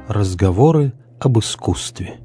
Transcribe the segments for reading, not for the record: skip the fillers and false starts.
Разговоры об искусстве.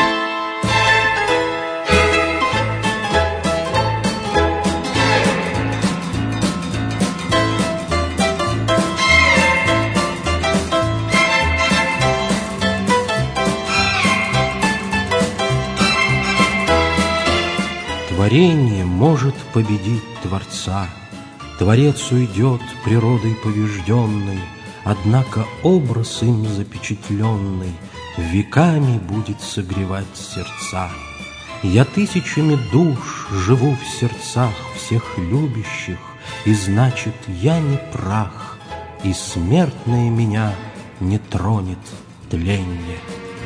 Творение может победить Творца. Творец уйдет природой побежденной, однако образ им запечатленный веками будет согревать сердца. Я тысячами душ живу в сердцах всех любящих, и значит, я не прах, и смертное меня не тронет тленье.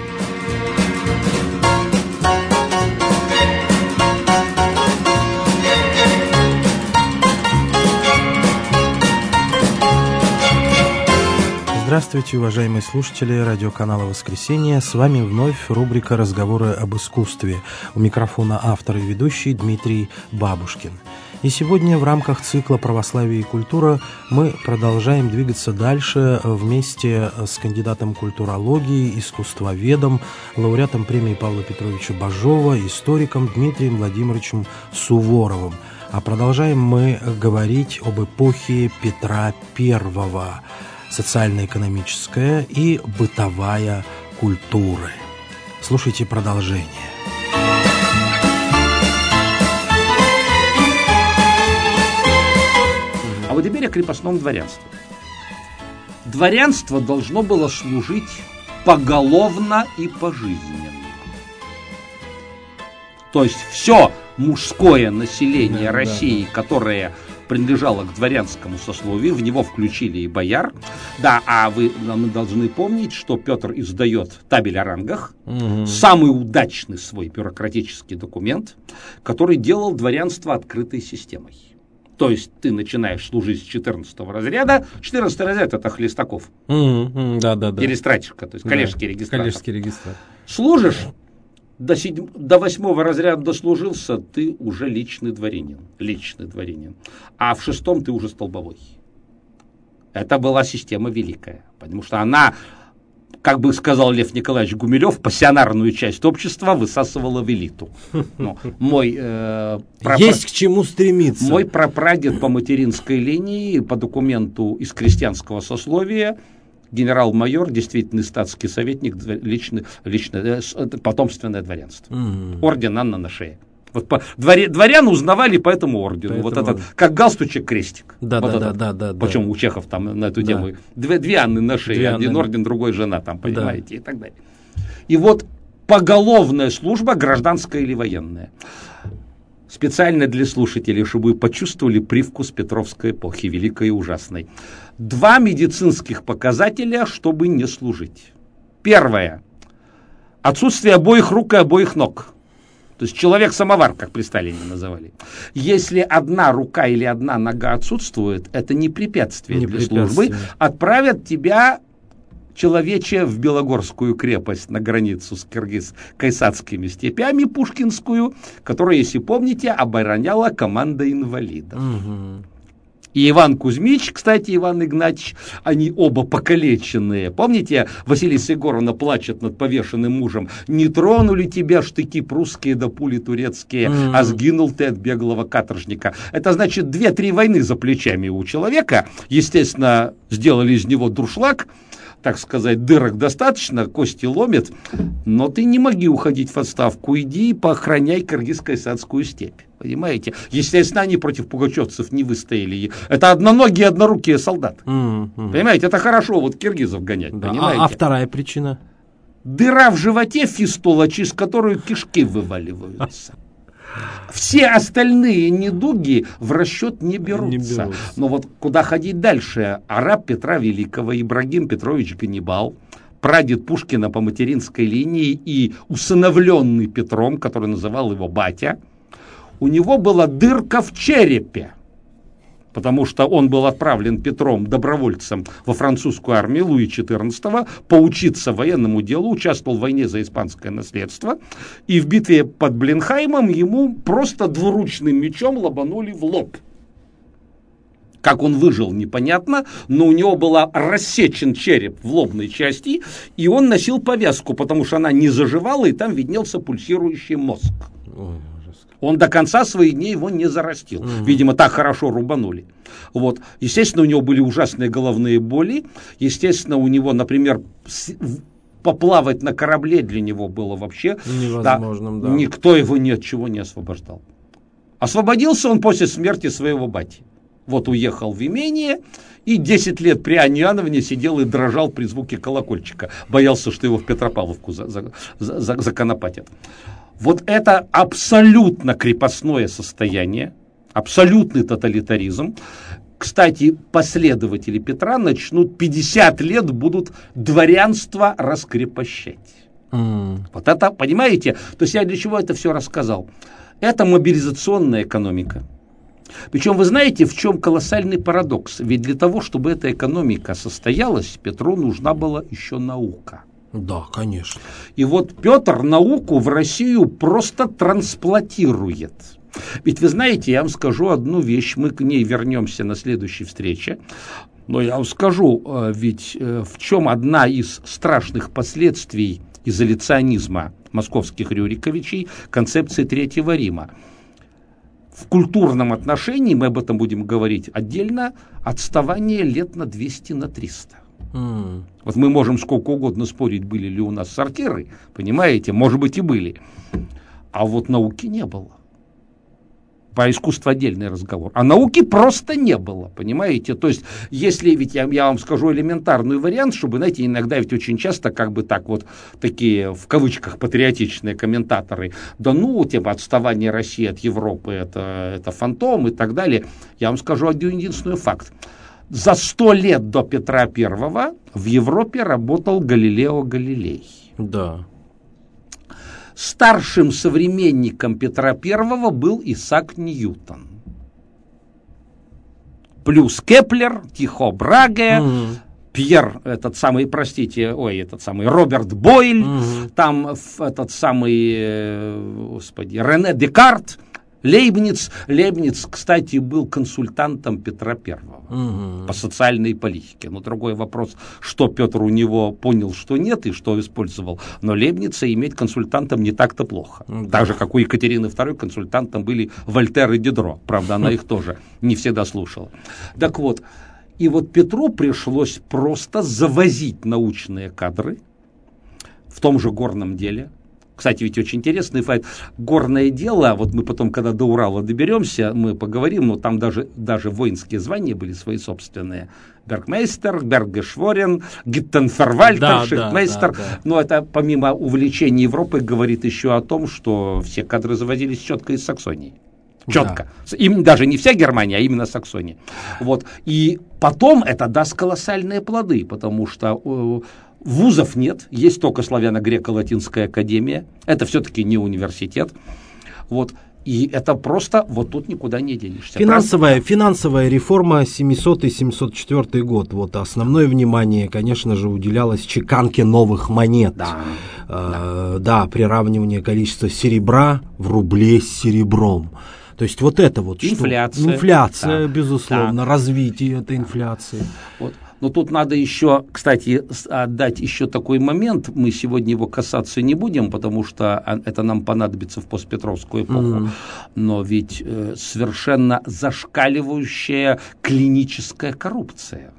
Здравствуйте, уважаемые слушатели радиоканала «Воскресенье». С вами вновь рубрика «Разговоры об искусстве». У микрофона автор и ведущий Дмитрий Бабушкин. И сегодня в рамках цикла «Православие и культура» мы продолжаем двигаться дальше вместе с кандидатом культурологии, искусствоведом, лауреатом премии Павла Петровича Бажова, историком Дмитрием Владимировичем Суворовым. А продолжаем мы говорить об эпохе Петра I. Социально-экономическая и бытовая культуры. Слушайте продолжение. А вот теперь о крепостном дворянстве. Дворянство должно было служить поголовно и пожизненно. То есть все мужское население России, которое принадлежало к дворянскому сословию, в него включили и бояр. Да, а мы должны помнить, что Петр издает табель о рангах, самый удачный свой бюрократический документ, который делал дворянство открытой системой. То есть ты начинаешь служить с 14 разряда. 14 разряд — это Хлестаков. Перестратишка, то есть коллежский регистратор. Служишь, до 8 разряда дослужился, ты уже личный дворянин. А в 6 ты уже столбовой. Это была система великая, потому что она, как бы сказал Лев Николаевич Гумилев, пассионарную часть общества высасывала в элиту. Есть к чему стремиться. Мой прапрадед по материнской линии, по документу из крестьянского сословия, генерал-майор, действительный статский советник, лично потомственное дворянство. Орден Анна на шее. Вот дворян узнавали по этому ордену. Вот этот, как галстучек, крестик. Причем у чехов там на эту тему две Анны на шее. Один орден, другой жена, там, понимаете, и так далее. И вот поголовная служба, гражданская или военная. Специально для слушателей, чтобы вы почувствовали привкус Петровской эпохи, великой и ужасной. 2 медицинских показателя, чтобы не служить. Первое. Отсутствие обоих рук и обоих ног. То есть человек-самовар, как при Сталине называли. Если одна рука или одна нога отсутствует, это не препятствие для службы. Отправят тебя, человече, в Белогорскую крепость на границу с кайсацкими степями, Пушкинскую, которую, если помните, обороняла команда инвалидов. И Иван Кузьмич, кстати, Иван Игнатьевич, они оба покалеченные. Помните, Василиса Егоровна плачет над повешенным мужем: «Не тронули тебя штыки прусские да пули турецкие, а сгинул ты от беглого каторжника». Это значит 2-3 войны за плечами у человека. Естественно, сделали из него дуршлаг. Так сказать, дырок достаточно, кости ломят, но ты не моги уходить в отставку, иди и поохраняй киргизско-кайсацкую степь. Понимаете? Естественно, они против пугачевцев не выстояли. Это одноногие, однорукие солдаты. Понимаете? Это хорошо вот киргизов гонять. Понимаете? А вторая причина? Дыра в животе, фистула, через которую кишки вываливаются. Все остальные недуги в расчет не берутся. Но вот куда ходить дальше? Араб Петра Великого, Ибрагим Петрович Ганнибал, прадед Пушкина по материнской линии и усыновленный Петром, который называл его батя, у него была дырка в черепе. Потому что он был отправлен Петром добровольцем во французскую армию Луи XIV поучиться военному делу, участвовал в войне за испанское наследство, и в битве под Бленхаймом ему просто двуручным мечом лобанули в лоб. Как он выжил, непонятно, но у него был рассечен череп в лобной части, и он носил повязку, потому что она не заживала, и там виднелся пульсирующий мозг. Он до конца своих дней его не зарастил. Видимо, так хорошо рубанули. Вот. Естественно, у него были ужасные головные боли. Естественно, у него, например, поплавать на корабле для него было вообще невозможным. Да. Никто его ни от чего не освобождал. Освободился он после смерти своего бати. Вот уехал в имение и 10 лет при Анне Иоанновне сидел и дрожал при звуке колокольчика. Боялся, что его в Петропавловку законопатят. Вот это абсолютно крепостное состояние, абсолютный тоталитаризм. Кстати, последователи Петра начнут 50 лет будут дворянство раскрепощать. Вот это, понимаете? То есть я для чего это все рассказал? Это мобилизационная экономика. Причем вы знаете, в чем колоссальный парадокс? Ведь для того, чтобы эта экономика состоялась, Петру нужна была еще наука. Да, конечно. И вот Петр науку в Россию просто трансплантирует. Ведь вы знаете, я вам скажу одну вещь, мы к ней вернемся на следующей встрече. Но я вам скажу, ведь в чем одна из страшных последствий изоляционизма московских Рюриковичей, концепции Третьего Рима. В культурном отношении, мы об этом будем говорить отдельно, отставание лет на 200, на 300. Вот мы можем сколько угодно спорить, были ли у нас сортиры, понимаете, может быть и были. А вот науки не было. По искусству отдельный разговор. А науки просто не было, понимаете? То есть, если, ведь я вам скажу элементарный вариант, чтобы, знаете, иногда ведь очень часто как бы так вот такие, в кавычках, патриотичные комментаторы, да ну, типа, отставание России от Европы, это фантом и так далее. Я вам скажу один единственный факт. За 100 лет до Петра I в Европе работал Галилео Галилей. Да. Старшим современником Петра I был Исаак Ньютон. Плюс Кеплер, Тихо Браге, Пьер, Роберт Бойль, там Рене Декарт, Лейбниц. Лейбниц, кстати, был консультантом Петра I по социальной политике. Но другой вопрос, что Петр у него понял, что нет, и что использовал. Но Лейбница иметь консультантом не так-то плохо. Так же, как у Екатерины II консультантом были Вольтер и Дидро. Правда, она их тоже не всегда слушала. Так вот, и вот Петру пришлось просто завозить научные кадры в том же горном деле. Кстати, ведь очень интересный факт. Горное дело, вот мы потом, когда до Урала доберемся, мы поговорим, но там даже воинские звания были свои собственные. Бергмейстер, Бергешворен, Гиттенфервальтер, Шифтмейстер. Но это помимо увлечения Европы говорит еще о том, что все кадры заводились четко из Саксонии. Четко. Да. Им даже не вся Германия, а именно Саксония. Вот. И потом это даст колоссальные плоды, потому что вузов нет, есть только славяно-греко-латинская академия. Это все-таки не университет. Вот. И это просто, вот тут никуда не денешься. Финансовая реформа 700-704 год. Вот основное внимание, конечно же, уделялось чеканке новых монет. Да, приравнивание количества серебра в рубле с серебром. То есть вот это вот инфляция, безусловно, развитие этой инфляции. Вот. Но тут надо еще, кстати, отдать еще такой момент. Мы сегодня его касаться не будем, потому что это нам понадобится в постпетровскую эпоху. Но ведь совершенно зашкаливающая клиническая коррупция.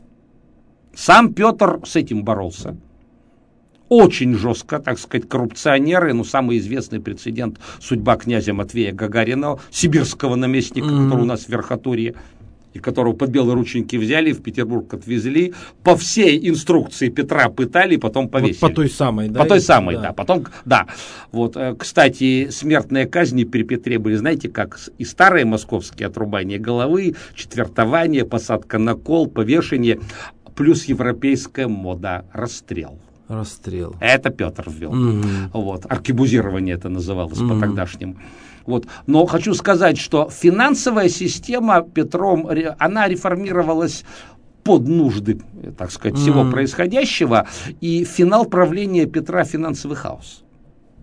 Сам Петр с этим боролся. Очень жестко, так сказать, коррупционеры. Самый известный прецедент — судьба князя Матвея Гагарина, сибирского наместника, который у нас в Верхотурье, и которого под белые рученьки взяли, в Петербург отвезли, по всей инструкции Петра пытали, потом повесили. Вот по той самой, да? По той самой, да. Потом, да. Вот, кстати, смертные казни при Петре были, знаете, как и старые московские: отрубание головы, четвертование, посадка на кол, повешение, плюс европейская мода — расстрел. Это Петр ввел. Вот. Аркебузирование это называлось по-тогдашнему. Вот. Но хочу сказать, что финансовая система Петром, она реформировалась под нужды, так сказать, всего происходящего. И финал правления Петра — финансовый хаос.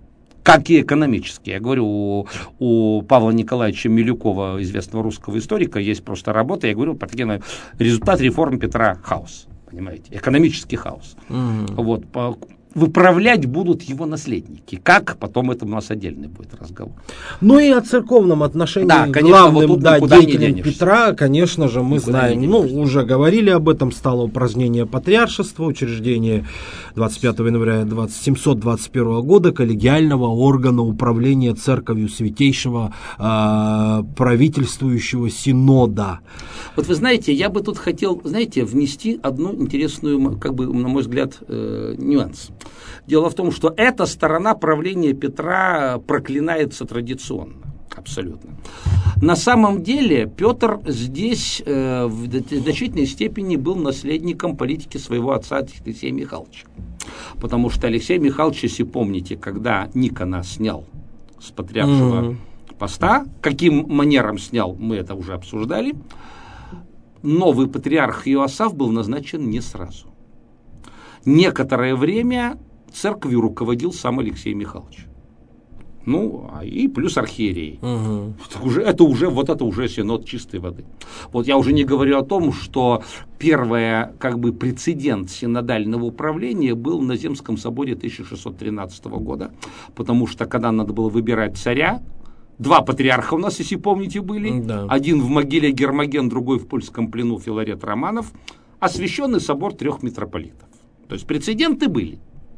как и экономически. Я говорю, у Павла Николаевича Милюкова, известного русского историка, есть просто работа, я говорю, результат реформ Петра хаос, понимаете, экономический хаос. Вот, выправлять будут его наследники. Как? Потом это у нас отдельный будет разговор. Ну и о церковном отношении, да, конечно, главным вот деятелем Петра, конечно же, мы знаем, уже говорили об этом, стало упразднение патриаршества, учреждение 25 января 721 года коллегиального органа управления церковью Святейшего правительствующего синода. Вот вы знаете, я бы тут хотел, внести одну интересную, как бы, на мой взгляд, нюанс. Дело в том, что эта сторона правления Петра проклинается традиционно, абсолютно. На самом деле Петр здесь в значительной степени был наследником политики своего отца Алексея Михайловича. Потому что Алексей Михайлович, если помните, когда Никона снял с патриаршего поста, каким манером снял, мы это уже обсуждали, новый патриарх Иоасаф был назначен не сразу. Некоторое время церковью руководил сам Алексей Михайлович. Ну, и плюс архиерей. Это уже синод чистой воды. Вот я уже не говорю о том, что первый прецедент синодального управления был на Земском соборе 1613 года, потому что когда надо было выбирать царя, два патриарха у нас, если помните, были. Да. Один в могиле Гермоген, другой в польском плену Филарет Романов. Освященный собор 3 митрополитов. То есть прецеденты были.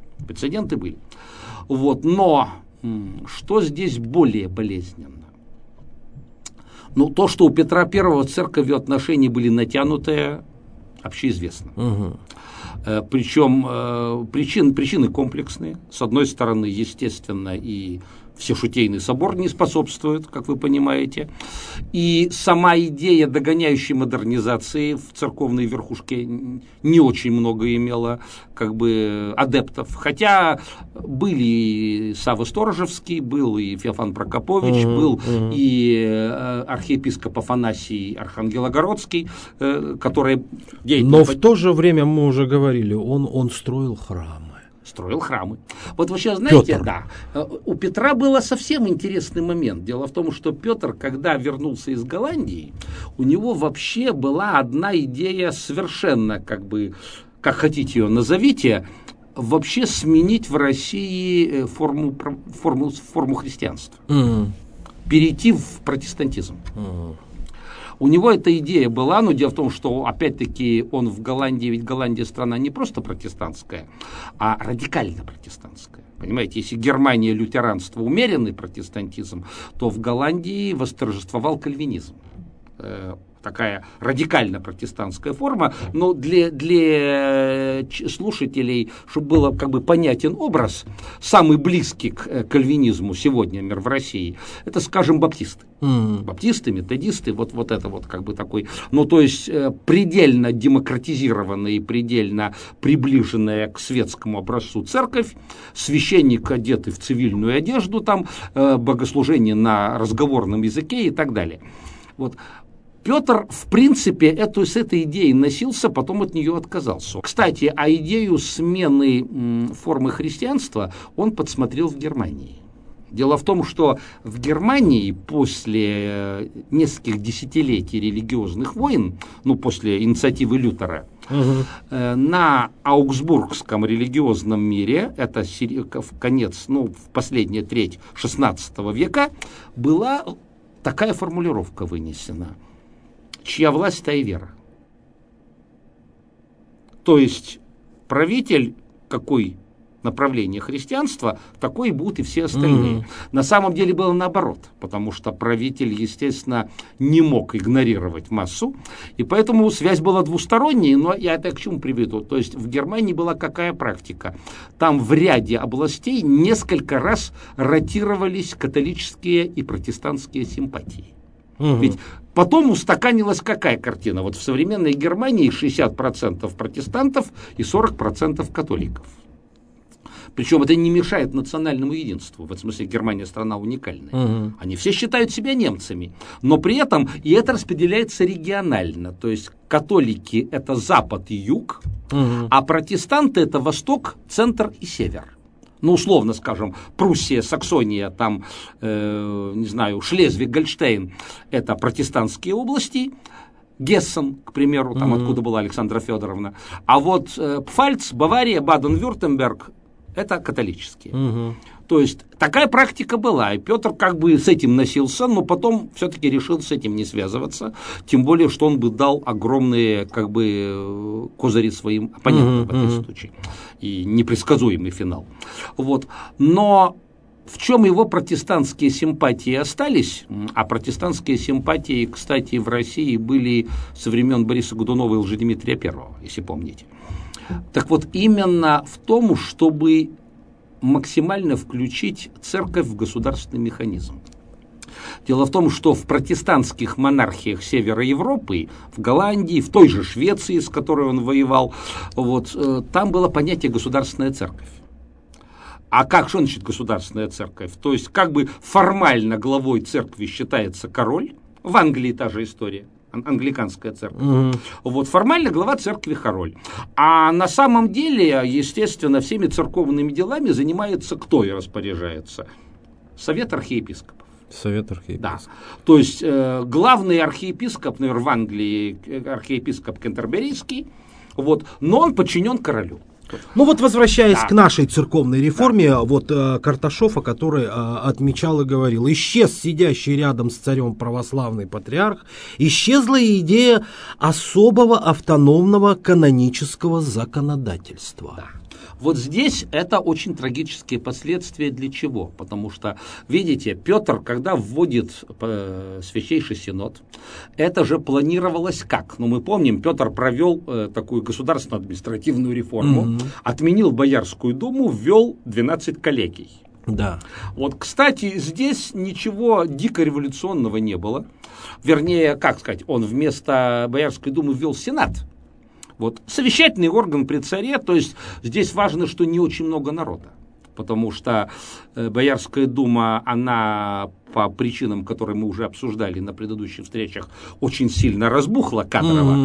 Вот, но что здесь более болезненно? Ну, то, что у Петра I с церковью отношения были натянутые, общеизвестно. Причем причины комплексные. С одной стороны, естественно, и Всешутейный собор не способствует, как вы понимаете. И сама идея догоняющей модернизации в церковной верхушке не очень много имела адептов. Хотя были и Савва Сторожевский, был и Феофан Прокопович, был и архиепископ Афанасий Архангелогородский, который... Но в то же время, мы уже говорили, он строил храмы. Вот вы сейчас знаете, Петр. Да, у Петра был совсем интересный момент. Дело в том, что Петр, когда вернулся из Голландии, у него вообще была одна идея совершенно, как хотите ее назовите, вообще сменить в России форму христианства. Перейти в протестантизм. У него эта идея была, но дело в том, что, опять-таки, он в Голландии, ведь Голландия страна не просто протестантская, а радикально протестантская. Понимаете, если Германия лютеранство, умеренный протестантизм, то в Голландии восторжествовал кальвинизм. Такая радикально протестантская форма, но для слушателей, чтобы было такой образ, самый близкий к кальвинизму сегодня, например, в России, это, скажем, баптисты. Баптисты, методисты, вот это такой, то есть предельно демократизированная и предельно приближенная к светскому образцу церковь, священник, одетый в цивильную одежду, там богослужение на разговорном языке и так далее. Вот. Петр, в принципе, с этой идеей носился, потом от нее отказался. Кстати, а идею смены формы христианства он подсмотрел в Германии. Дело в том, что в Германии после нескольких десятилетий религиозных войн, после инициативы Лютера, на Аугсбургском религиозном мире, это в конец, в последняя треть XVI века, была такая формулировка вынесена: чья власть, та и вера. То есть правитель какой направление христианства, такой и будут и все остальные. На самом деле было наоборот, потому что правитель, естественно, не мог игнорировать массу, и поэтому связь была двусторонней, но я это к чему приведу. То есть в Германии была какая практика? Там в ряде областей несколько раз ротировались католические и протестантские симпатии. Ведь потом устаканилась какая картина? Вот в современной Германии 60% протестантов и 40% католиков. Причем это не мешает национальному единству. В этом смысле Германия страна уникальная. Они все считают себя немцами. Но при этом и это распределяется регионально. То есть католики – это запад и юг, а протестанты – это восток, центр и север. ну, условно скажем, Пруссия, Саксония, там, не знаю, Шлезвиг, Гольштейн, это протестантские области, Гессен, к примеру, там, откуда была Александра Федоровна, а вот Пфальц, Бавария, Баден-Вюртемберг, это католические. То есть такая практика была, и Петр как бы с этим носился, но потом все-таки решил с этим не связываться, тем более, что он бы дал огромные как бы козыри своим оппонентам в этом случае, и непредсказуемый финал. Вот. Но в чем его протестантские симпатии остались, а протестантские симпатии, кстати, в России были со времен Бориса Годунова и Лжедмитрия I, если помните. Так вот, именно в том, чтобы максимально включить церковь в государственный механизм. Дело в том, что в протестантских монархиях Севера Европы, в Голландии, в той же Швеции, с которой он воевал, вот, там было понятие «государственная церковь». А как же значит государственная церковь? То есть как бы формально главой церкви считается король, в Англии та же история. Англиканская церковь. Вот формально глава церкви король. А на самом деле, естественно, всеми церковными делами занимается кто и распоряжается? Совет архиепископов. Совет архиепископов. Да. То есть главный архиепископ, например, в Англии архиепископ Кентерберийский, вот, но он подчинен королю. Ну вот возвращаясь к нашей церковной реформе, вот Карташов, о которой отмечал и говорил, исчез сидящий рядом с царем православный патриарх, исчезла идея особого автономного канонического законодательства. Да. Вот здесь это очень трагические последствия для чего? Потому что, видите, Петр, когда вводит Святейший Синод, это же планировалось как? Ну, мы помним, Петр провел такую государственную административную реформу, отменил Боярскую думу, ввел 12 коллегий. Да. Вот, кстати, здесь ничего дико революционного не было. Вернее, как сказать, он вместо Боярской думы ввел Сенат. Вот. Совещательный орган при царе, то есть здесь важно, что не очень много народа, потому что Боярская дума, она по причинам, которые мы уже обсуждали на предыдущих встречах, очень сильно разбухла кадрово,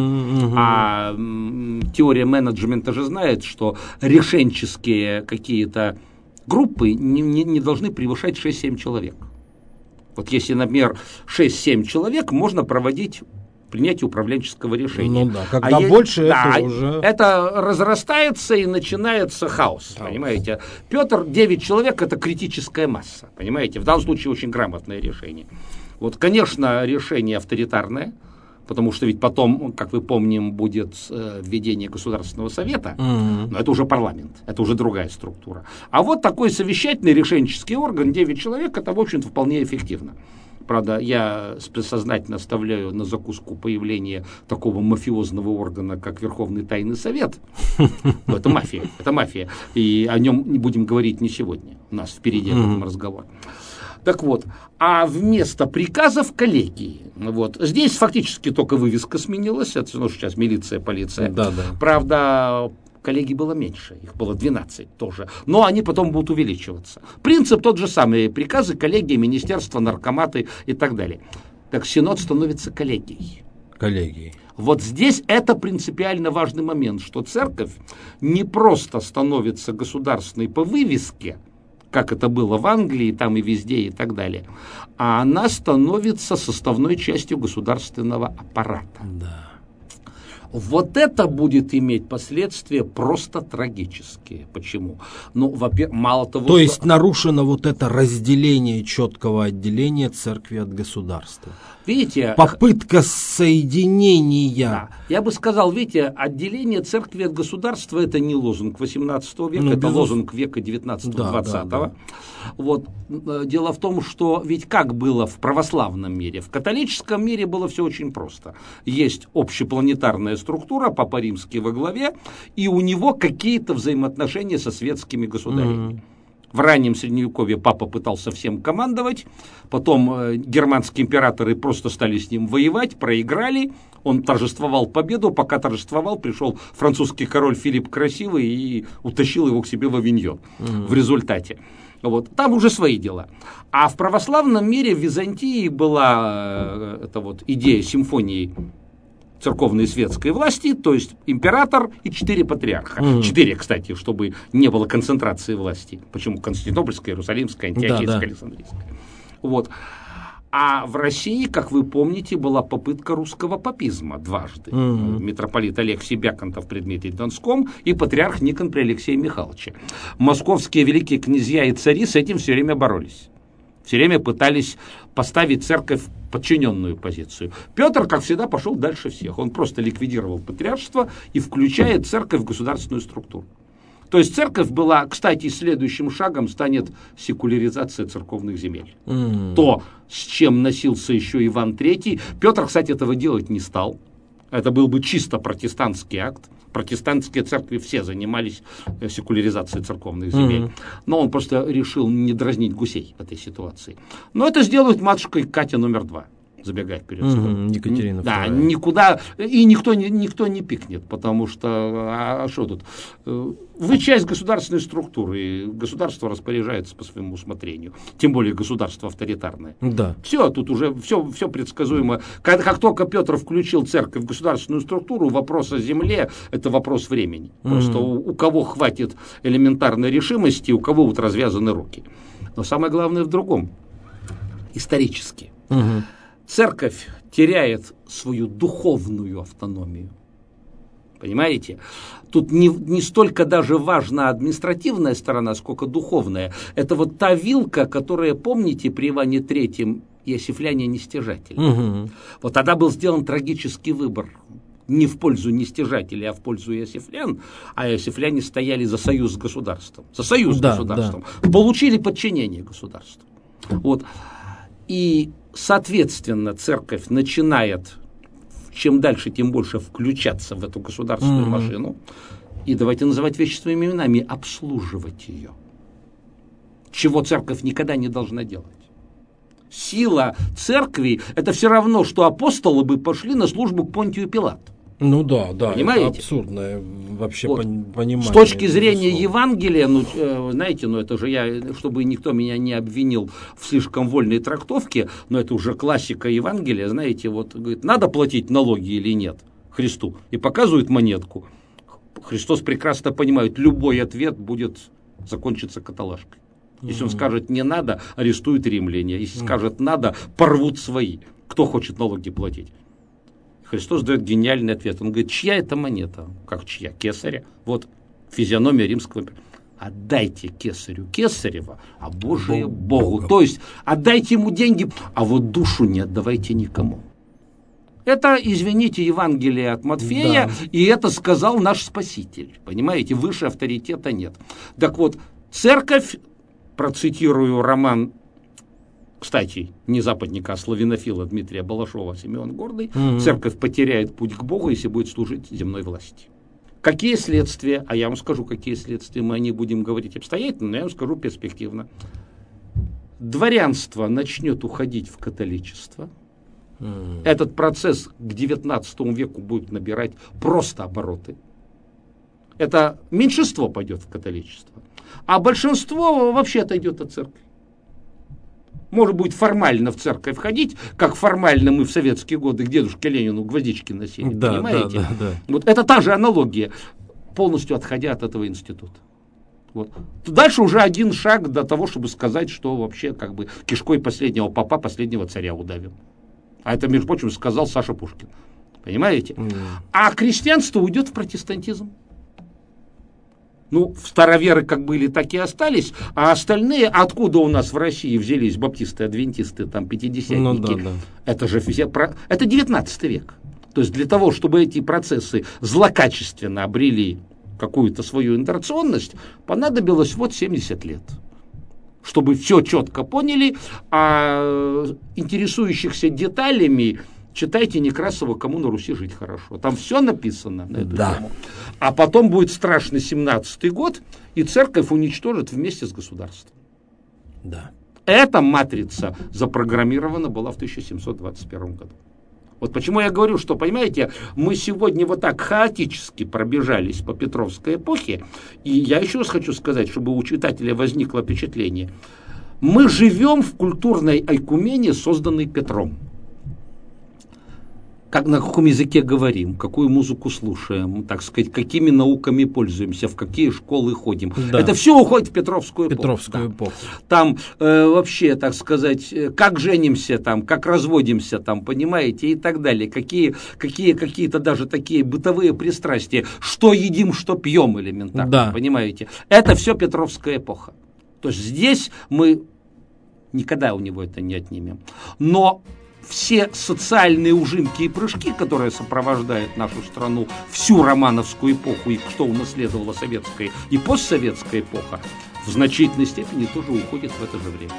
а теория менеджмента же знает, что решенческие какие-то группы не должны превышать 6-7 человек. Вот если, например, 6-7 человек, можно проводить принятие управленческого решения. Ну да, когда больше, да, это уже... Это разрастается и начинается хаос, понимаете. Петр, 9 человек, это критическая масса, понимаете. В данном случае очень грамотное решение. Вот, конечно, решение авторитарное, потому что ведь потом, как вы помним, будет введение Государственного совета, но это уже парламент, это уже другая структура. А вот такой совещательный решенческий орган, 9 человек, это, в общем-то, вполне эффективно. Правда, я сознательно оставляю на закуску появление такого мафиозного органа, как Верховный Тайный Совет. Но это мафия. И о нем не будем говорить не сегодня. У нас впереди этот разговор. Так вот, а вместо приказов коллегии. Вот. Здесь фактически только вывеска сменилась. Это сейчас милиция, полиция. Да. Правда, коллегий было меньше, их было 12 тоже, но они потом будут увеличиваться. Принцип тот же самый, приказы, коллегии, министерства, наркоматы и так далее. Так Синод становится коллегией. Вот здесь это принципиально важный момент, что церковь не просто становится государственной по вывеске, как это было в Англии, там и везде и так далее, а она становится составной частью государственного аппарата. Да. Вот это будет иметь последствия просто трагические. Почему? Ну, во-первых, мало того, то есть нарушено вот это разделение, четкого отделения церкви от государства. Видите, попытка соединения. Да. Я бы сказал, видите, отделение церкви от государства – это не лозунг 18 века, это лозунг века 19-20. Да. Вот. Дело в том, что ведь как было в православном мире? В католическом мире было все очень просто. Есть общепланетарная структура, Папа Римский во главе, и у него какие-то взаимоотношения со светскими государями. В раннем Средневековье папа пытался всем командовать, потом германские императоры просто стали с ним воевать, проиграли, он торжествовал победу, пока торжествовал, пришел французский король Филипп Красивый и утащил его к себе в Авиньон в результате. Вот. Там уже свои дела. А в православном мире в Византии была эта вот идея симфонии церковной и светской власти, то есть император и 4 патриарха. 4, кстати, чтобы не было концентрации власти. Почему? Константинопольская, Иерусалимская, Антиохийская, Александрийская. Вот. А в России, как вы помните, была попытка русского папизма дважды. Митрополит Алексий Бяконтов при Дмитрии Донском и патриарх Никон при Алексее Михайловиче. Московские великие князья и цари с этим все время боролись. Все время пытались поставить церковь в подчиненную позицию. Петр, как всегда, пошел дальше всех. Он просто ликвидировал патриаршество и включает церковь в государственную структуру. То есть церковь была, кстати, следующим шагом станет секуляризация церковных земель. То, с чем носился еще Иван III. Петр, кстати, этого делать не стал. Это был бы чисто протестантский акт. Протестантские церкви все занимались секуляризацией церковных земель. Но он просто решил не дразнить гусей в этой ситуации. Но это сделает матушка Катя номер 2. Забегая вперед. Екатерина II. Да, никуда, и никто не пикнет, потому что, а что тут? Вы часть государственной структуры, и государство распоряжается по своему усмотрению, тем более государство авторитарное. Да. Все, тут уже все предсказуемо. Как только Петр включил церковь в государственную структуру, вопрос о земле – это вопрос времени. Просто у кого хватит элементарной решимости, у кого вот развязаны руки. Но самое главное в другом. Исторически. Церковь теряет свою духовную автономию. Понимаете? Тут не столько даже важна административная сторона, сколько духовная. Это вот та вилка, которая, помните, при Иване III Иосифляне нестяжатели. Вот тогда был сделан трагический выбор. Не в пользу нестяжателей, а в пользу иосифлян. А иосифляне стояли за союз с государством. За союз с государством. Получили подчинение государству. Вот. И соответственно, церковь начинает, чем дальше, тем больше включаться в эту государственную машину. И давайте называть вещи своими именами, обслуживать ее. Чего церковь никогда не должна делать. Сила церкви – это все равно, что апостолы бы пошли на службу к Понтию Пилату. Ну да, понимаете? Это абсурдное вообще вот. Понимание. С точки зрения Евангелия, знаете, это же я, чтобы никто меня не обвинил в слишком вольной трактовке, но это уже классика Евангелия, знаете, вот говорит, надо платить налоги или нет Христу, и показывают монетку. Христос прекрасно понимает, любой ответ будет закончиться каталажкой. Если он скажет не надо, арестуют римляне, если скажет надо, порвут свои. Кто хочет налоги платить? Христос дает гениальный ответ. Он говорит, чья это монета? Как чья? Кесаря. Вот физиономия римского императора. Отдайте кесарю кесарева, а Божие Богу. То есть отдайте ему деньги, а вот душу не отдавайте никому. Это, извините, Евангелие от Матфея, и это сказал наш Спаситель. Понимаете, выше авторитета нет. Так вот, церковь, процитирую роман, кстати, не западника, а славянофила Дмитрия Балашова, Симеон Гордый, церковь потеряет путь к Богу, если будет служить земной власти. Какие следствия? А я вам скажу, какие следствия. Мы о них будем говорить обстоятельно, но я вам скажу перспективно. Дворянство начнет уходить в католичество. Этот процесс к XIX веку будет набирать просто обороты. Это меньшинство пойдет в католичество, а большинство вообще отойдет от церкви. Может быть, формально в церковь ходить, как формально мы в советские годы к дедушке Ленину гвоздички носили, понимаете? Да. Вот это та же аналогия, полностью отходя от этого института. Вот. Дальше уже один шаг до того, чтобы сказать, что вообще как бы кишкой последнего попа последнего царя удавил. А это, между прочим, сказал Саша Пушкин. Понимаете? А крестьянство уйдет в протестантизм. Ну, староверы как были, так и остались, а остальные, откуда у нас в России взялись баптисты, адвентисты, там, пятидесятники, это же это 19 век. То есть для того, чтобы эти процессы злокачественно обрели какую-то свою интеграционность, понадобилось вот 70 лет. Чтобы все четко поняли, а интересующихся деталями читайте Некрасова «Кому на Руси жить хорошо». Там все написано на эту тему. А потом будет страшный 17-й год, и церковь уничтожит вместе с государством. Да. Эта матрица запрограммирована была в 1721 году. Вот почему я говорю, что, понимаете, мы сегодня вот так хаотически пробежались по Петровской эпохе, и я еще раз хочу сказать, чтобы у читателя возникло впечатление. Мы живем в культурной ойкумене, созданной Петром. на каком языке говорим, какую музыку слушаем, так сказать, какими науками пользуемся, в какие школы ходим. Да. Это все уходит в Петровскую эпоху. Там вообще, так сказать, как женимся, там, как разводимся, там, понимаете, и так далее. Какие-то даже такие бытовые пристрастия. Что едим, что пьем элементарно, понимаете. Это все Петровская эпоха. То есть здесь мы никогда у него это не отнимем. Но все социальные ужимки и прыжки, которые сопровождают нашу страну всю романовскую эпоху, и что унаследовала советская и постсоветская эпоха, в значительной степени тоже уходят в это же время.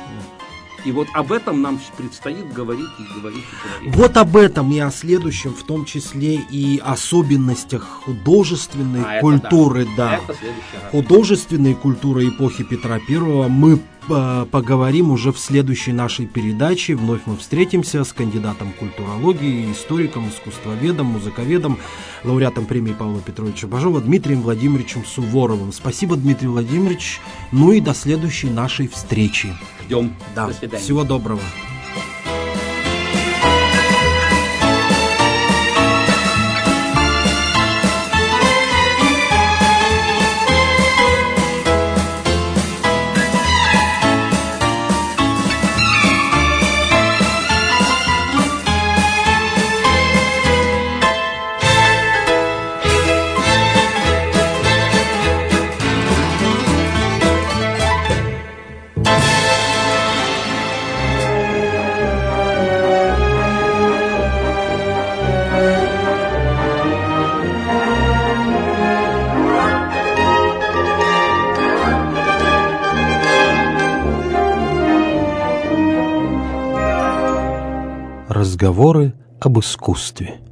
И вот об этом нам предстоит говорить и говорить. Вот об этом и о следующем, в том числе и особенностях художественной культуры, художественной культуры эпохи Петра I мы поговорим уже в следующей нашей передаче. Вновь мы встретимся с кандидатом культурологии, историком, искусствоведом, музыковедом, лауреатом премии Павла Петровича Бажова Дмитрием Владимировичем Суворовым. Спасибо, Дмитрий Владимирович. Ну и до следующей нашей встречи. Ждем. Да. До свидания. Всего доброго. Разговоры об искусстве.